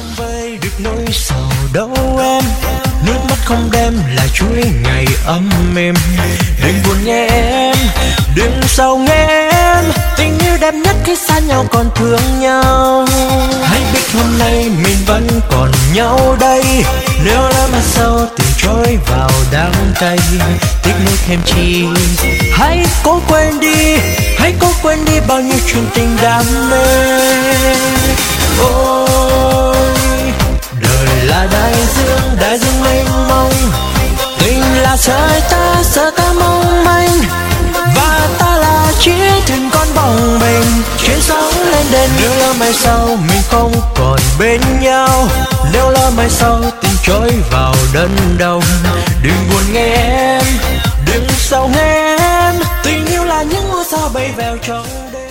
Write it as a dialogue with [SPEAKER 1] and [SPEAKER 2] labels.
[SPEAKER 1] không vơi được nỗi sầu đâu em, nước mắt không đem lại chuỗi ngày ấm êm. Đừng buồn nghe em, đừng sầu nghe em, tình yêu đẹp nhất khi xa nhau còn thương nhau. Hãy biết hôm nay mình vẫn còn nhau đây, nếu lỡ mà sau tình trôi vào đắng cay, tiếc nuối thêm chi. Hãy cố quên đi, hãy cố quên đi bao nhiêu chuyện tình đam mê. Ôi đời là đại dương mênh mông, tình là sợi ta mong manh, và ta là chiếc thuyền con bồng bềnh chuyến sóng lên đên. Nếu lỡ mai sau mình không còn bên nhau, nếu lỡ mai sau tình trôi vào đất đông, đừng buồn nghe em, đừng sầu nghe em, tình yêu là những ngôi sao bay vèo trong đêm.